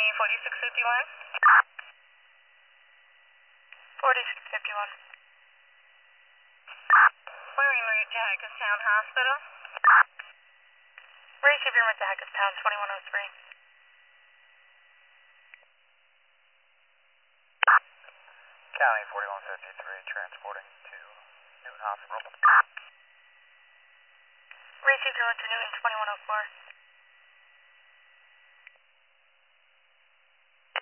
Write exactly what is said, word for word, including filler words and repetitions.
forty-six fifty-one. forty-six fifty-one. Wearing route to Hackettstown Hospital. Receiving route to Hackettstown, twenty-one oh three. County forty-one fifty-three, transporting to Newton Hospital. Receiving route to Newton, twenty-one oh four.